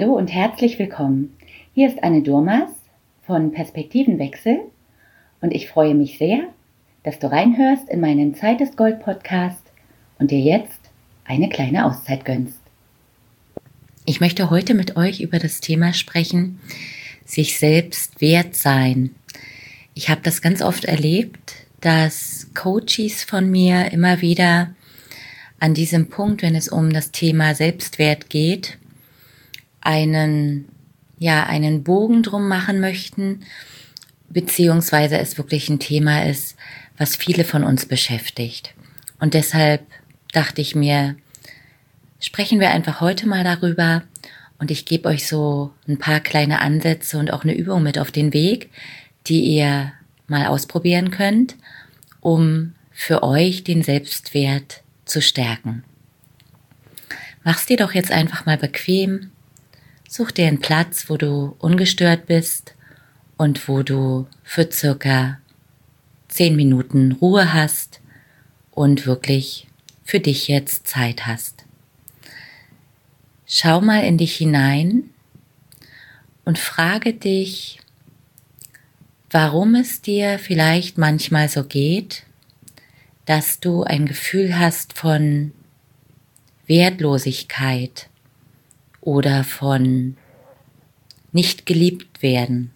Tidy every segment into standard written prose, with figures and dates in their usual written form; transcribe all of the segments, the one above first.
Hallo und herzlich willkommen. Hier ist Anne Durmas von Perspektivenwechsel und ich freue mich sehr, dass du reinhörst in meinen Zeit ist Gold Podcast und dir jetzt eine kleine Auszeit gönnst. Ich möchte heute mit euch über das Thema sprechen, sich selbst wert sein. Ich habe das ganz oft erlebt, dass Coaches von mir immer wieder an diesem Punkt, wenn es um das Thema Selbstwert geht, einen Bogen drum machen möchten, beziehungsweise es wirklich ein Thema ist, was viele von uns beschäftigt. Und deshalb dachte ich mir, sprechen wir einfach heute mal darüber und ich gebe euch so ein paar kleine Ansätze und auch eine Übung mit auf den Weg, die ihr mal ausprobieren könnt, um für euch den Selbstwert zu stärken. Mach's dir doch jetzt einfach mal bequem. Such dir einen Platz, wo du ungestört bist und wo du für circa 10 Minuten Ruhe hast und wirklich für dich jetzt Zeit hast. Schau mal in dich hinein und frage dich, warum es dir vielleicht manchmal so geht, dass du ein Gefühl hast von Wertlosigkeit oder von nicht geliebt werden.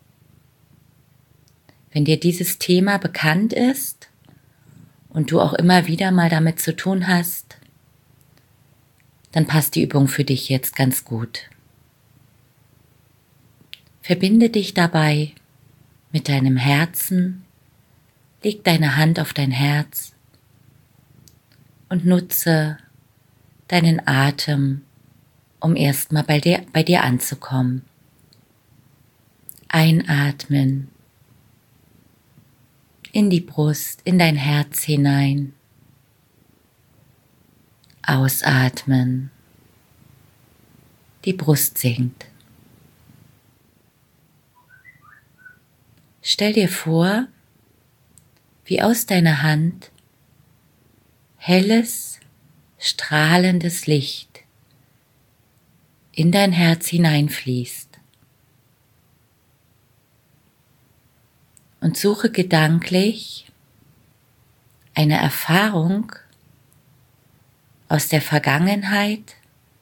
Wenn dir dieses Thema bekannt ist und du auch immer wieder mal damit zu tun hast, dann passt die Übung für dich jetzt ganz gut. Verbinde dich dabei mit deinem Herzen, leg deine Hand auf dein Herz und nutze deinen Atem, um erstmal bei dir anzukommen. Einatmen in die Brust, in dein Herz hinein. Ausatmen. Die Brust sinkt. Stell dir vor, wie aus deiner Hand helles, strahlendes Licht in dein Herz hineinfließt. Und suche gedanklich eine Erfahrung aus der Vergangenheit.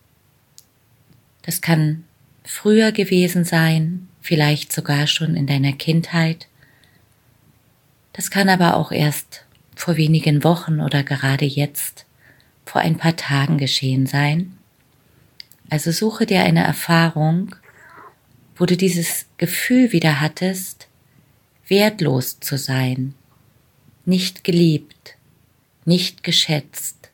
Das kann früher gewesen sein, vielleicht sogar schon in deiner Kindheit. Das kann aber auch erst vor wenigen Wochen oder gerade jetzt vor ein paar Tagen geschehen sein. Also suche dir eine Erfahrung, wo du dieses Gefühl wieder hattest, wertlos zu sein, nicht geliebt, nicht geschätzt.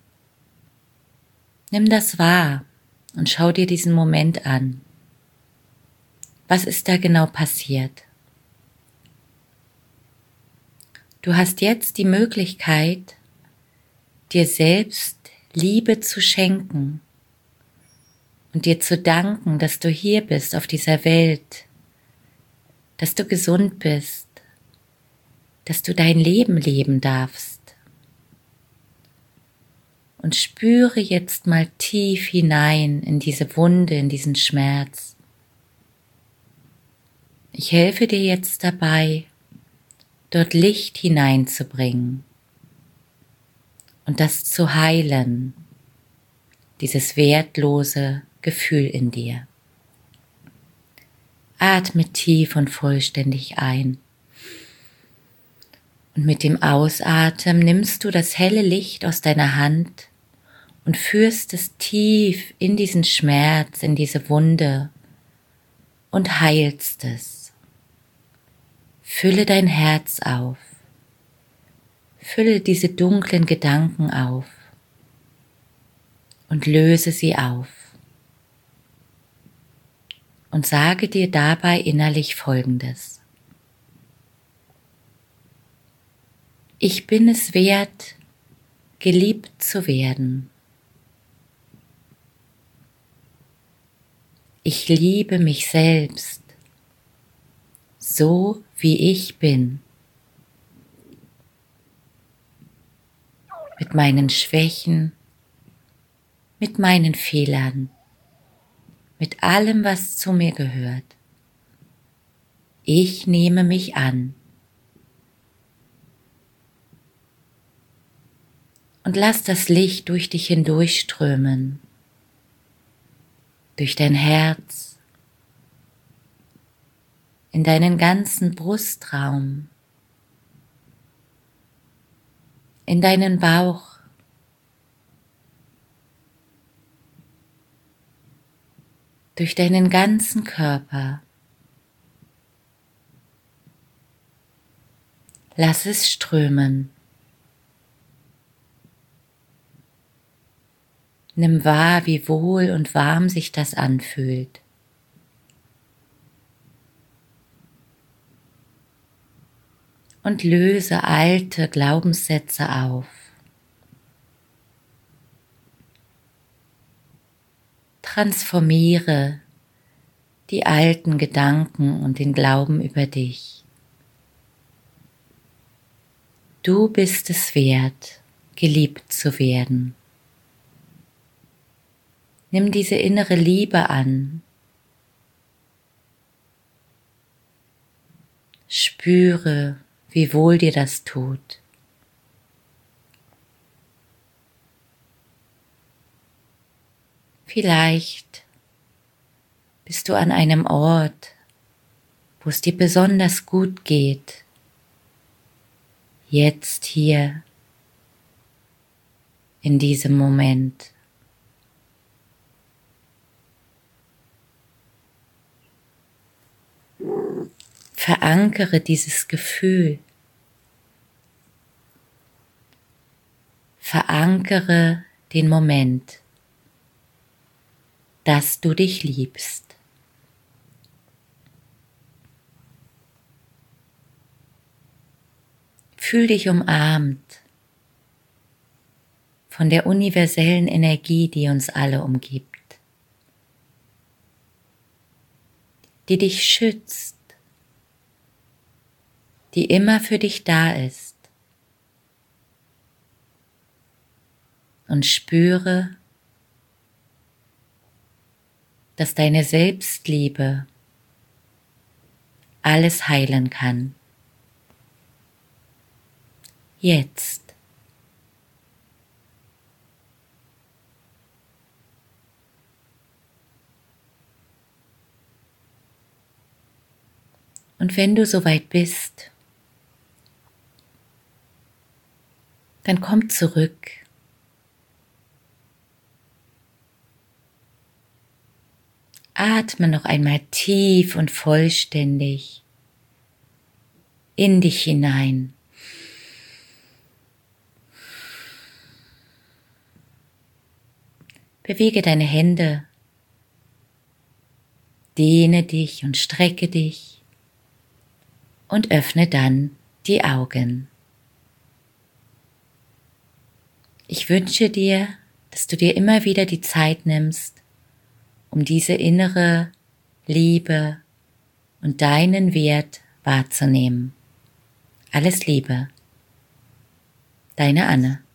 Nimm das wahr und schau dir diesen Moment an. Was ist da genau passiert? Du hast jetzt die Möglichkeit, dir selbst Liebe zu schenken und dir zu danken, dass du hier bist auf dieser Welt, dass du gesund bist, dass du dein Leben leben darfst. Und spüre jetzt mal tief hinein in diese Wunde, in diesen Schmerz. Ich helfe dir jetzt dabei, dort Licht hineinzubringen und das zu heilen, dieses wertlose Gefühl in dir. Atme tief und vollständig ein. Und mit dem Ausatmen nimmst du das helle Licht aus deiner Hand und führst es tief in diesen Schmerz, in diese Wunde und heilst es. Fülle dein Herz auf. Fülle diese dunklen Gedanken auf und löse sie auf. Und sage dir dabei innerlich Folgendes: Ich bin es wert, geliebt zu werden. Ich liebe mich selbst, so wie ich bin, mit meinen Schwächen, mit meinen Fehlern. mit allem, was zu mir gehört. Ich nehme mich an. Und lass das Licht durch dich hindurchströmen, durch dein Herz, in deinen ganzen Brustraum, in deinen Bauch, durch deinen ganzen Körper. Lass es strömen. Nimm wahr, wie wohl und warm sich das anfühlt. Und löse alte Glaubenssätze auf. Transformiere die alten Gedanken und den Glauben über dich. Du bist es wert, geliebt zu werden. Nimm diese innere Liebe an. Spüre, wie wohl dir das tut. Vielleicht bist du an einem Ort, wo es dir besonders gut geht. Jetzt hier, in diesem Moment. Verankere dieses Gefühl. Verankere den Moment, dass du dich liebst. Fühl dich umarmt von der universellen Energie, die uns alle umgibt, die dich schützt, die immer für dich da ist. Und spüre, dass deine Selbstliebe alles heilen kann. Jetzt. Und wenn du soweit bist, dann komm zurück. Atme noch einmal tief und vollständig in dich hinein. Bewege deine Hände, dehne dich und strecke dich und öffne dann die Augen. Ich wünsche dir, dass du dir immer wieder die Zeit nimmst, um diese innere Liebe und deinen Wert wahrzunehmen. Alles Liebe, deine Anne.